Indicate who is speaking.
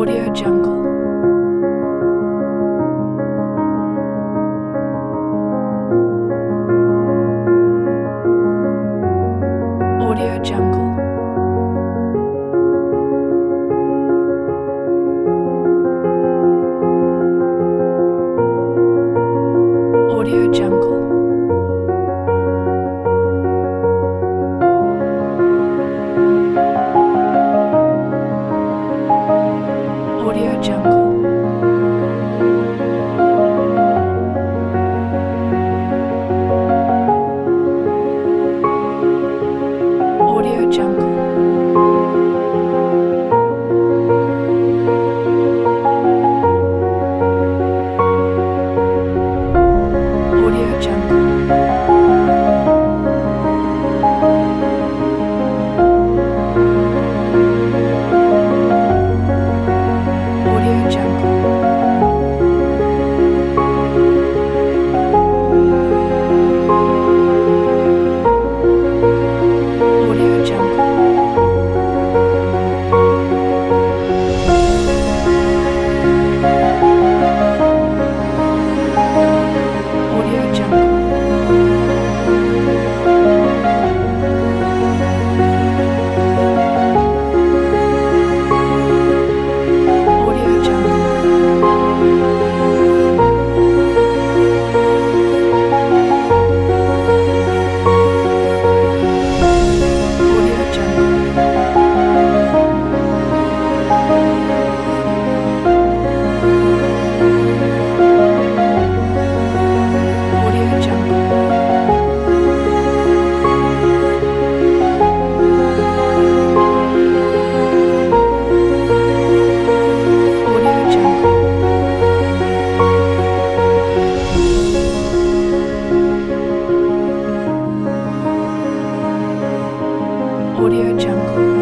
Speaker 1: Audio Jungle. Audio Jungle. Audio Jungle. Audio Jungle. Audio Jungle. Audio Jungle. Audio Jungle. Audio Jungle. Audio Jungle. Audio Jungle. Audio Jungle. Audio Jungle. Audio Jungle. Audio Jungle.